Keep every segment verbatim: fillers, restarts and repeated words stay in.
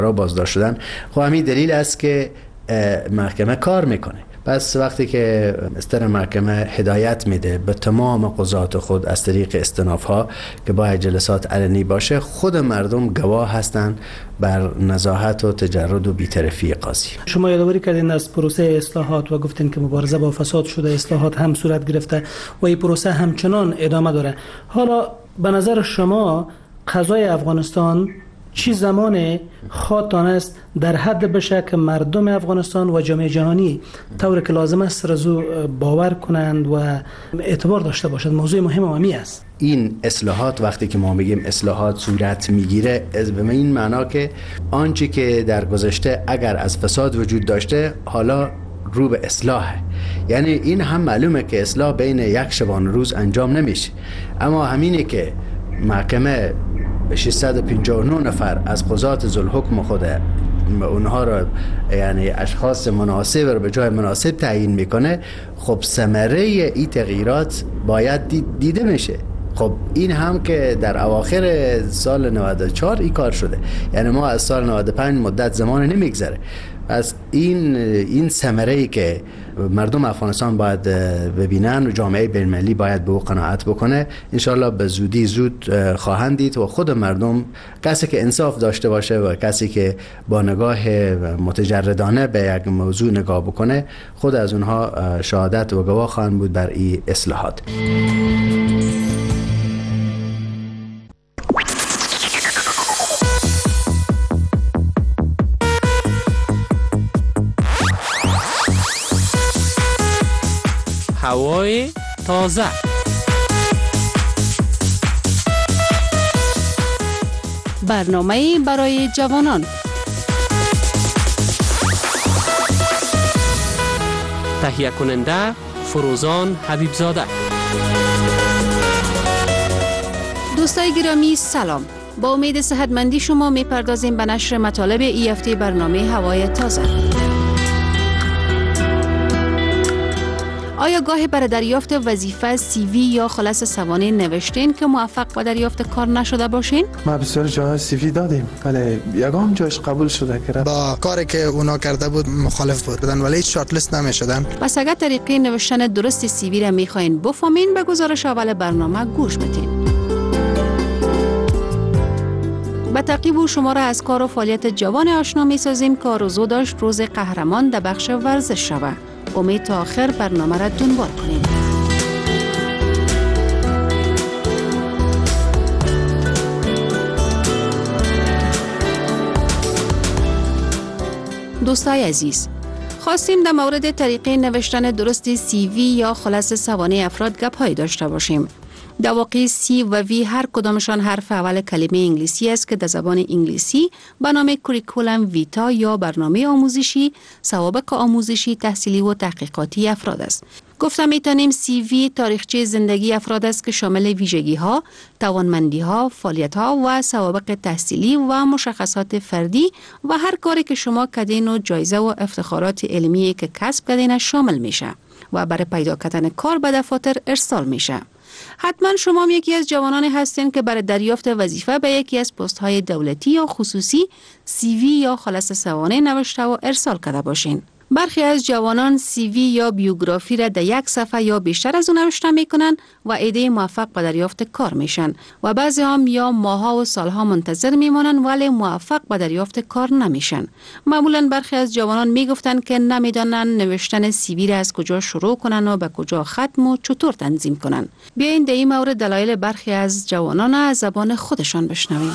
را بازداشت شدن. خب همین دلیل است که محکمه کار میکنه. پس وقتی که استر محکمه هدایت میده به تمام قضات خود از طریق استناف ها که باید جلسات علنی باشه، خود مردم گواه هستند بر نزاهت و تجرد و بی‌طرفی قاضی. شما یادآوری کردین از پروسه اصلاحات و گفتین که مبارزه با فساد شده اصلاحات هم صورت گرفته و این پروسه همچنان ادامه داره. حالا به نظر شما قضای افغانستان چی زمان خواهد است در حد بشه که مردم افغانستان و جامعه جهانی طور که لازم است رزو باور کنند و اعتبار داشته باشند؟ موضوع مهم و همی است. این اصلاحات وقتی که ما میگیم اصلاحات صورت میگیره به این معنا که آنچه که در گذشته اگر از فساد وجود داشته حالا رو به اصلاحه. یعنی این هم معلومه که اصلاح بین یک شبانه روز انجام نمیشه، اما همینه که محکمه ششصد و پنجاه و نه نفر از قضات ذوالحکم خود اونها را یعنی اشخاص مناسب را به جای مناسب تعیین میکنه، خب ثمره این تغییرات باید دیده میشه. خب این هم که در اواخر سال نود و چهار این کار شده، یعنی ما از سال نود و پنج مدت زمان نمیگذره. از این این ثمره‌ای که مردم افغانستان باید ببینن و جامعه بین‌المللی باید به او قناعت بکنه، انشالله به زودی زود خواهند دید و خود مردم، کسی که انصاف داشته باشه و کسی که با نگاه متجردانه به یک موضوع نگاه بکنه، خود از اونها شهادت و گواه خواهند بود بر این اصلاحات. هوای تازه. برنامه برای جوانان. تهیه کننده فروزان حبیبزاده. دوستای گرامی سلام. با امید صحتمندی شما میپردازیم به نشر مطالب این هفته برنامه هوای تازه. آیا گاهی برای دریافت وظیفه سی وی یا خلاص سوانه نوشتین که موفق به دریافت کار نشده باشین؟ ما بسیار جاها سی وی دادیم ولی یگام جاش قبول شده کرد. با کاری که اونا کرده بود مخالف بودن ولی هیچ شارت لیست نمیشدن. پس اگر طریقه نوشتن درست سی وی را میخواین بفهمین، به گزارش اول برنامه گوش بدین. با تعقیب شما را از کار و فعالیت جوان آشنا می‌سازیم که آرزو داشت روز قهرمان در بخش ورزش شود. امید تا آخر برنامه را دنبال کنید. دوستای عزیز، خواستیم در مورد طریقه نوشتن درست سی وی یا خلاص سوانه افراد گپ‌هایی داشته باشیم. در واقع سی و وی هر کدامشان حرف اول کلمه انگلیسی است که در زبان انگلیسی به نام کوریکولم ویتا یا برنامه آموزشی، سوابق آموزشی، تحصیلی و تحقیقاتی افراد است. گفتم میتونیم سی وی تاریخچه زندگی افراد است که شامل ویژگی ها، توانمندی ها، فعالیت ها و سوابق تحصیلی و مشخصات فردی و هر کاری که شما کردین و جایزه و افتخارات علمی که کسب کردین شامل میشه و برای پیدا کردن کار به دفاتر ارسال میشه. حتما شما یکی از جوانانی هستین که برای دریافت وظیفه به یکی از پست‌های دولتی یا خصوصی سی وی یا خلاص سوانه نوشته و ارسال کرده باشین. برخی از جوانان سی وی یا بیوگرافی را در یک صفحه یا بیشتر از اون نوشته میکنن و ایده موفق به دریافت کار میشن و بعضی هم یا ماها و سالها منتظر میمونن ولی موفق به دریافت کار نمیشن. معمولا برخی از جوانان میگفتن که نمیدانن نوشتن سی وی را از کجا شروع کنن و به کجا ختم و چطور تنظیم کنن. بیاین در این مورد دلایل برخی از جوانان از زبان خودشان بشنویم.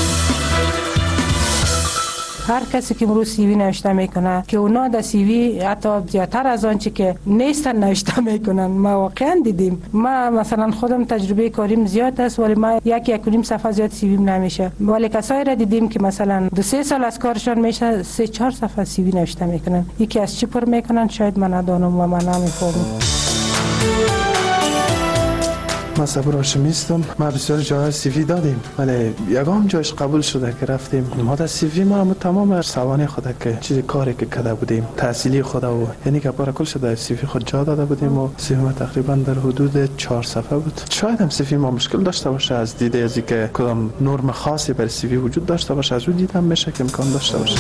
هر کسی که امروز سی وی نوشته میکنه که اونا در سی وی حتی زیادتر از آنچه که نیستن نوشته میکنن. ما واقعا دیدیم. ما مثلا خودم تجربه کاریم زیاد است ولی ما یک یک و نیم صفحه زیاد سی وی نمیشه، ولی کسایی را دیدیم که مثلا دو سه سال از کارشان میشه سه چهار صفحه سی وی نوشته میکنن. یکی از چی پر میکنن شاید من ندانم و من نمیفهمم. ما صبر هاشمیستم. ما بسیار جاهای سیوی دادیم ولی یگام جایش قبول شده که رفتیم. ما در سیوی ما هم تمام سوانح خود که چیز کاری که کرده بودیم تحصیلی خود و یعنی که پارا کل شده سیوی خود جا داده بودیم و سیوی ما تقریبا در حدود چهار صفحه بود. شاید هم سیوی ما مشکل داشته باشه از دیده از اینکه کدام نرم خاصی بر سیوی وجود داشته باشه، از اون دیدم میشه که امکان داشته باشه.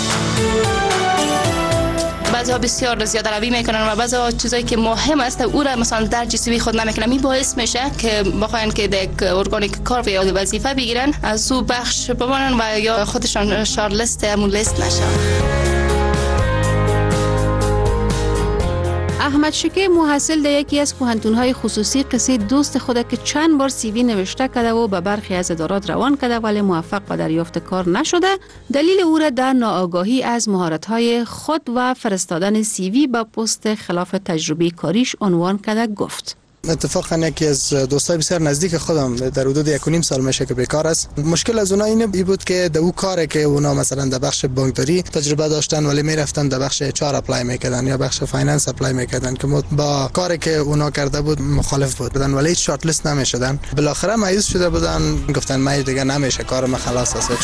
بعضا بسیار زیاده روی میکنن و بعضا چیزایی که مهم است او را مثلا در جسمی خود نمیکنن. این باعث میشه که بخواین که یک ارگانیک کار یا وظیفه بگیرن از او بخش بمانن و یا خودشان شارلیست همون لیست نشن. احمد شکیب محصل در یکی از پوهنتون‌های خصوصی قصه دوست خود که چند بار سیوی نوشته کرده و به برخی از ادارات روان کرده ولی موفق به دریافت کار نشده، دلیل او را در ناآگاهی از مهارت‌های خود و فرستادن سیوی به پست خلاف تجربه کاریش عنوان کرده گفت. اتفاقا یکی از دوستای بسیار نزدیک خودم در حدود یک و نیم سال میشه که بیکار است. مشکل از اونها اینه بود که در اون کاری که اونا مثلا در بخش بانکداری تجربه داشتن ولی میرفتن در بخش اچ آر اپلای میکردن یا بخش فایننس اپلای میکردن که با کاری که اونا کرده بود مخالف بود بودن ولی هیچ شارت لیست نمیشدن. بالاخره مایوس شده بودن، گفتن ما دیگه نمیشه، کار ما خلاص است.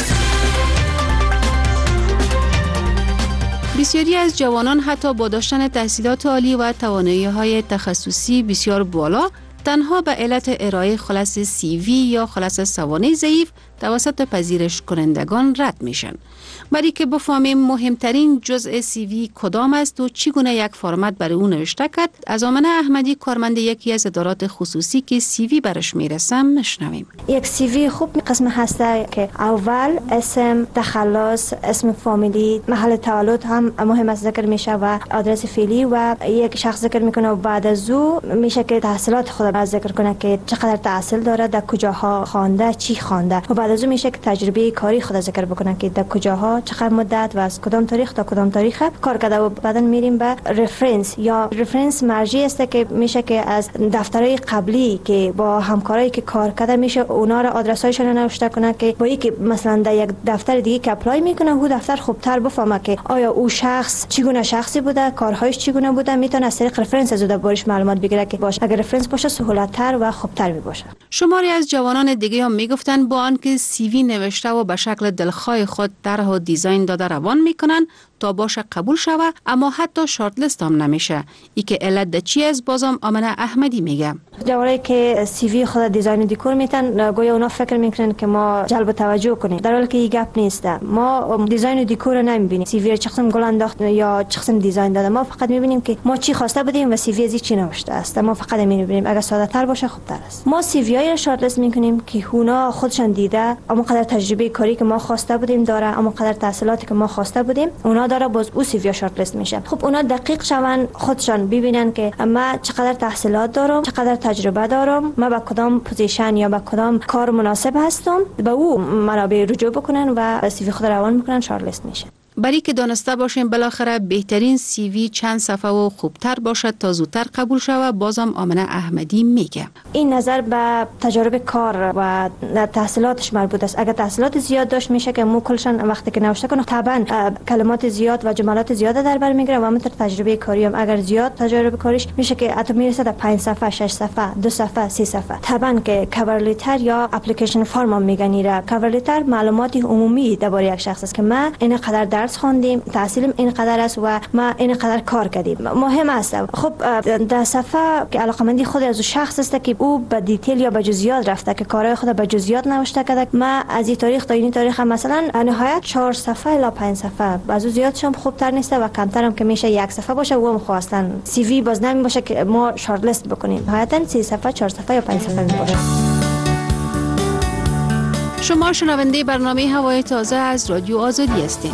بسیاری از جوانان حتی با داشتن تحصیلات عالی و توانایی‌های تخصصی بسیار بالا تنها به علت ارائه خلاص سیوی یا خلاص سوانح ضعیف توسط پذیرش کنندگان رد میشن. برای که بفهمیم مهمترین جزء سیوی کدام است و چگونه یک فرمت برای اون نوشته کرد، از آمنه احمدی کارمند یکی از ادارات خصوصی که سیوی برش میرسم میشنویم. یک سیوی خوب قسم هسته که اول اسم، تخلص، اسم فامیلی، محل تولد هم مهم است ذکر میشه و آدرس فعلی و یک شخص ذکر میکنه و بعد از او میشه که تحصیلات خود را ذکر کنه که چقدر تحصیل داره، در کجاها خوانده، چی خوانده و بعد از او میشه که تجربه کاری خود ذکر بکنه که در کجاها چقدر مدت و از کدام تاریخ تا کدام تاریخ کار کرده و بعدن میریم به رفرنس یا رفرنس مرجعی است که میشه که از دفترهای قبلی که با همکارایی که کار کرده میشه اونا را آدرسایشون نوشته کنه که با اینکه مثلا در یک دفتر دیگه که اپلای میکنه او دفتر خوبتر بفهمه که آیا او شخص چگونه شخصی بوده، کارهایش چگونه بوده، میتونه از طریق رفرنس از او دربارش معلومات بگیره که باشه اگر رفرنس باشه سهولت‌تر و خوبتر میباشه. شماری از جوانان دیگه هم میگفتن با آنکه سیوی نوشته و به شکل دلخواه خود طرح و دیزاین داده روان میکنن تا باشه قبول شوه اما حتی شارت لیست هم نمیشه. ای که علت ده چی از بازم آمنه احمدی میگه. جوانایی که سیوی خود دیزاین و دیکور میتن گویا اونا فکر میکنن که ما جلب توجه کنیم، در حالی که این گپ نیست. ما دیزاین و دیکور رو نمیبینیم، سیوی چه قسم گل انداخت یا چه قسم دیزاین داده، ما فقط میبینیم که ما چی خواسته بودیم و سیوی از چی نوشته است. ما فقط میبینیم اگر ساده تر باشه خوبتر است. ما سیوی های رو شارت لیست میکنیم که اونا خودشان دیده اما قدر تجربه کاری که ما خواسته بودیم داره، اما قدر تحصیلاتی که ما خواسته بودیم اونا داره، باز او سیوی شارت لیست میشه. خب اونا دقیق شون خودشان ببینن که ما چقدر تحصیلات دارم، چقدر تجربه دارم، ما با کدام پوزیشن یا با کدام کار مناسب هستم، به او منابع رجوع بکنن و سیوی خود روان میکنن، شارت لیست میشه. برای که دانسته باشیم بالاخره بهترین سیوی چند صفحه و خوبتر باشد تا زودتر قبول شود. بازم آمنه احمدی میگه این نظر به تجربه کار و تحصیلاتش مربوط است. اگر تحصیلات زیاد داشت میشه که مو کلشان وقتی که نوشته کنه طبعا کلمات زیاد و جملات زیاد در بر میگیره و همینطور تجربه کاری هم اگر زیاد تجربه کاریش میشه که حتی میرسه تا پنج صفحه، شش صفحه، دو صفحه، سه صفحه. طبعا که کاور لیتر یا اپلیکیشن فرم هم میگن ایرا. کاور لیتر معلومات عمومی درباره یک شخص است که ما این قدر درس خواندیم، تحصیلم این قدر است و ما این قدر کار کردیم. مهم است. خب در صفحه که علاقمندی خود از شخص است که او به دیتیل یا به جزئیات رفته که کارهای خود به جزئیات نوشته کرده. ما از این تاریخ تا این تاریخ مثلا نهایت چهار صفحه الی پنج صفحه، بعضی زیادش هم خوبتر نیست و کمتر هم که میشه یک صفحه باشه و هم خواستن سی وی باز نمی باشه که ما شارت لیست بکنیم. نهایتا سه صفحه، چهار صفحه یا پنج صفحه می باشه. شما شنونده برنامه هوای تازه از رادیو آزادی هستین.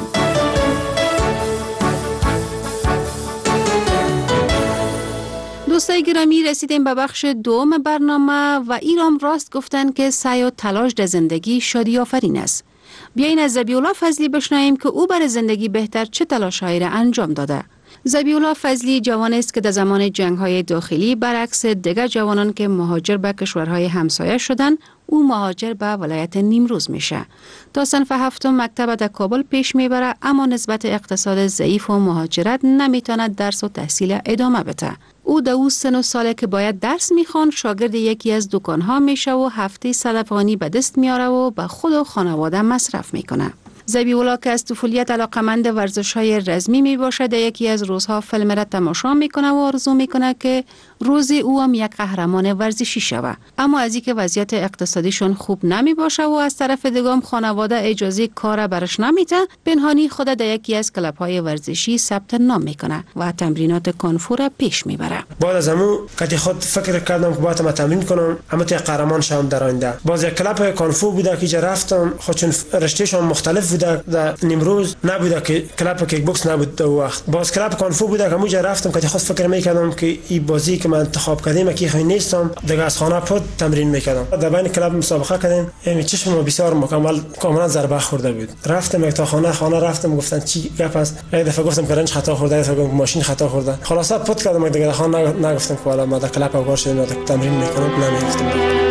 دوستای گرامی رسیدیم به بخش دوم برنامه و ایرام راست گفتن که سعی و تلاش در زندگی شادی آفرین است. بیاین از ذبیح الله فضلی بشنویم که او برای زندگی بهتر چه تلاش‌هایی را انجام داده. ذبیح‌الله فضلی جوان است که در زمان جنگ‌های داخلی برعکس دیگر جوانان که مهاجر به کشورهای همسایه شدند، او مهاجر به ولایت نیمروز میشه. تا صنف هفتم مکتب در کابل پیش میبره، اما نسبت اقتصاد ضعیف و مهاجرت نمیتواند درس و تحصیل ادامه بده. او در او سن و ساله که باید درس میخوان شاگرد یکی از دکانها میشه و هفته صد افغانی به دست میاره و به خود و خانواده مصرف میکنه. ذبیح‌الله که از طفولیت علاقمند ورزش‌های رزمی می باشد، یکی از روزها فیلم را تماشا میکنه و آرزو میکنه که روزی او هم یک قهرمان ورزشی شود. اما از اینکه وضعیت اقتصادیشون خوب نمی باشه و از طرف دیگه خانواده اجازه کار برش نمیده، پنهانی خود در یکی از کلب‌های ورزشی ثبت نام میکنه و تمرینات کانفو را پیش میبره. بعد از همون که خود فکر کردم که باید تمرین کنم، اما تا قهرمان شوم در آینده. باز یک کلب کانفو بوده که رفتم، خودشون رشتهشون مختلف بوده. در نیمروز نبوده که کلب کیک بوکس نبود در وقت. باز کلب کانفو بوده که اونجا رفتم که خود فکر میکردم که این بازی که من انتخاب کردم که خیلی نیستم، دیگه از خانه پد تمرین میکردم. در بین کلب مسابقه کردیم، یعنی چشم ما بسیار مکمل کاملا ضربه خورده بود. رفتم تا خانه خانه رفتم گفتن چی گپ است؟ یک دفعه گفتم کرنج خطا خورده، یک دفعه ماشین خطا خورده. خلاصا پد کردم دیگه خانه نگفتم که والا ما در کلب کار شدیم تا تمرین میکنم، نمیگفتم.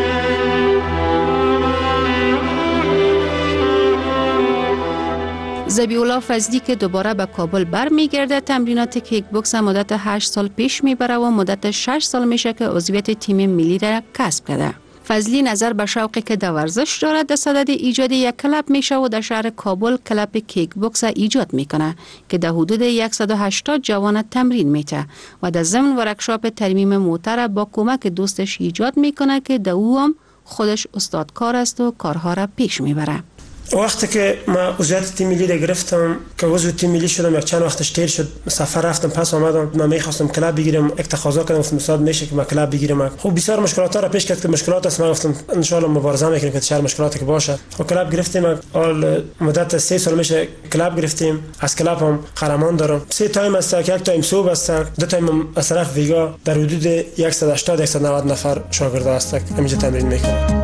ذبیح‌الله فضلی که دوباره به کابل برمیگرده، تمرینات کیک بوکس مدت هشت سال پیش میبره و مدت شش سال میشه که عضویت تیم ملی را کسب کرده. فضلی نظر به شوقی که در ورزش دارد در صدد ایجاد یک کلب میشه و در شهر کابل کلب کیک بوکس ایجاد میکنه که در حدود صد و هشتاد جوان تمرین میته و در ضمن ورکشاپ ترمیم موتر با کمک دوستش ایجاد میکنه که در او هم خودش استادکار است و کارها را پیش میبره. وقتی که ما عضویت تیم ملی را گرفتم که عضو تیم ملی شدم، یک چند وقتش تیر شد، سفر رفتم پس آمدم، من میخواستم کلاب بگیرم، یک تقاضا کردم گفتم استاد میشه که ما کلاب بگیرم. خب بسیار مشکلات را پیش کرد که مشکلات است، من گفتم ان شاء الله مبارزه میکنیم که چه مشکلاتی که باشه. و کلاب گرفتیم، حال مدت سه سال میشه کلاب گرفتیم، از کلاب هم قهرمان دارم. سه تایم است که یک تایم صبح است، دو تایم از طرف ویگا، در حدود صد و هشتاد صد و نود نفر شاگرد است که اینجا تمرین میکنن.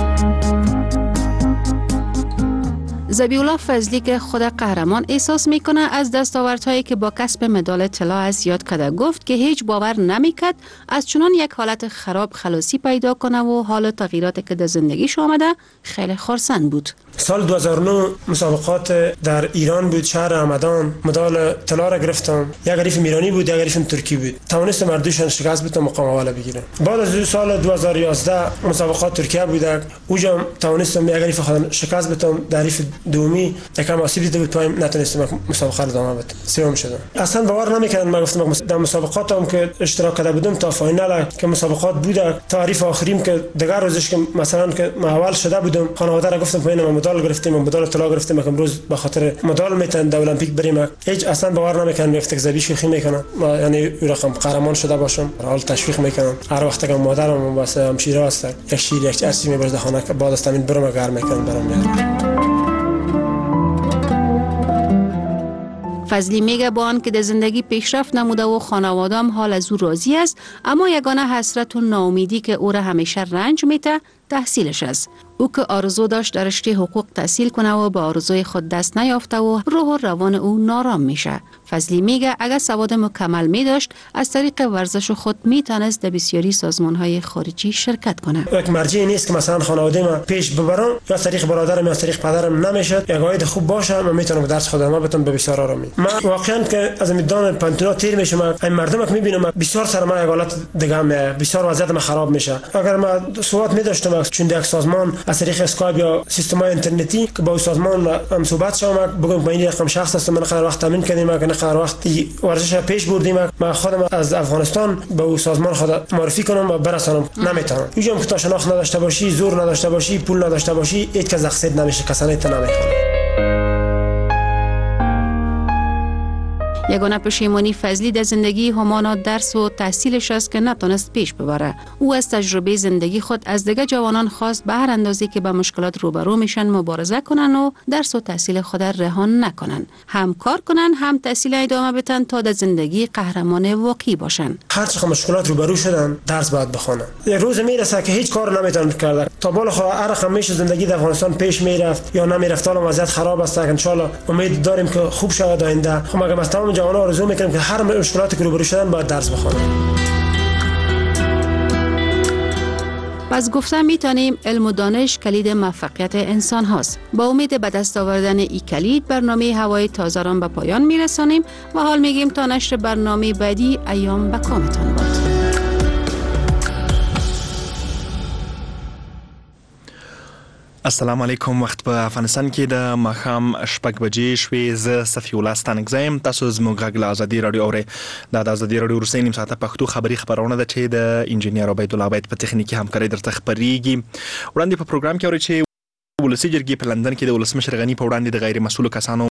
ذبیح‌الله فضلی که خود قهرمان احساس میکنه، از دستاوردهایی که با کسب مدال طلا است یاد کرده. گفت که هیچ باور نمیکرد از چنان یک حالت خراب خلاصی پیدا کنه و حال تغییراتی که در زندگیش آمده خیلی خرسند بود. سال دو هزار و نه مسابقات در ایران بود، شهر همدان، مدال طلا را گرفتم. یک حریف ایرانی بود، یک حریف ترکی بود. توانستم مردوشان شکست بدم، مقام اول بگیرم. بعد از سال دو هزار و یازده مسابقات ترکیه بود، اونجا توانستم یک حریف خودم شکست بدم، در حریف دومی یکم آسیب دیده بود، پایم نتونستم مسابقه رو ادامه بدم، سوم شدم. اصلا باور نمیکردم. من گفتم در مسابقاتم که اشتراک کرده بودم تا فاینال که مسابقات بود، تا حریف آخریم که دیگر روزش که مثلا که ما اول شده بودم، خانواده را گفتم پایین مدال گرفتیم، مدال طلا گرفتیم، که امروز به خاطر مدال میتونم در المپیک بریم. هیچ اصلا باور نمیکردم. گفت که زبی شوخی میکنم، یعنی رقم قهرمان شده باشم، حال تشویق میکنم. هر وقت که مادرم واسه همشیره است، یک شیر یک ارسی میبرد خانه، بعد از تمرین برم گرم میکنم برام میاد. فضلی میگه با آن که در زندگی پیشرفت نموده و خانواده‌ام حال از او راضی است، اما یگانه حسرت و ناامیدی که او را همیشه رنج میده تحصیلش است. او که آرزو داشت در رشته حقوق تحصیل کنه و به آرزوی خود دست نیافته و روح و روان او نارام میشه. فضلی میگه اگر سواد مکمل می داشت، از طریق ورزش خود میتونست در بسیاری سازمان‌های خارجی شرکت کنه. یک مرجعی نیست که مثلا خانواده ما پیش ببرم، یا از طریق برادرم یا از طریق پدرم نمیشه. یک عاید خوب باشه، من میتونم درس خودم بتونم به بسیار آرامی. من واقعا که از میدان پانتونا تیر میشم، این مردم که میبینم بسیار سر ما یک حالت دیگه میاد، بسیار وضعیت ما خراب میشه. اگر ما سواد می داشتم چون یک سازمان از طریق اسکایپ یا سیستم اینترنتی که با سازمان هم صحبت شوم، بگم من این رقم شخص هستم، من قرار وقت تامین کردیم، که قرار وقتی ورزش پیش بردیم، من خودم از افغانستان به او سازمان خود معرفی کنم و برسانم. نمیتونم. اینجا که تا شناخت نداشته باشی، زور نداشته باشی، پول نداشته باشی، هیچ کس اقصد نمیشه، کسانی تا نمیکنه. یگانه پشیمانی فضلی در زندگی همانا درس و تحصیلش است که نتونست پیش ببره. او از تجربه زندگی خود از دیگر جوانان خواست به هر اندازه که با مشکلات روبرو میشن مبارزه کنن و درس و تحصیل خود رهان نکنن، هم کار کنن هم تحصیل ادامه بدن تا در زندگی قهرمان واقعی باشن. هر چقدر مشکلات روبرو شدن درس باید بخونن. یک روز میرسه که هیچ کار نمیتونن کرده، تا بالا خو هر رقم میشه زندگی در افغانستان پیش میرفت یا نمیرفت، حالا وضعیت خراب است. ان شاء الله امید داریم که خوب شود آینده. خب مگه از تمام جوان آرزو میکنم که هر مشکلاتی که روبرو شدن باید درس بخونن. پس گفتن میتونیم علم و دانش کلید موفقیت انسان هاست. با امید به دست آوردن این کلید برنامه هوای تازه را به پایان میرسانیم و حال میگیم تا نشر برنامه بعدی ایام به کامتان باد. السلام علیکم. وخت په افغانستان کې د ماښام شپږ بجې شوې. زه صفي الله ستانکزی یم. تاسو زموږ غږ له ازادي راډیو اورئ. دا د ازادي راډیو وروستۍ نیم ساعته پښتو خبري خبرونه ده چې د انجینیر عبید الله عبید په تخنیکي همکارۍ درته خپرېږي. وړاندې په پروګرام کې اورئ چې ولسي جرګې په لندن کې د ولسمشر غني په وړاندې د غیر مسؤلو کسانو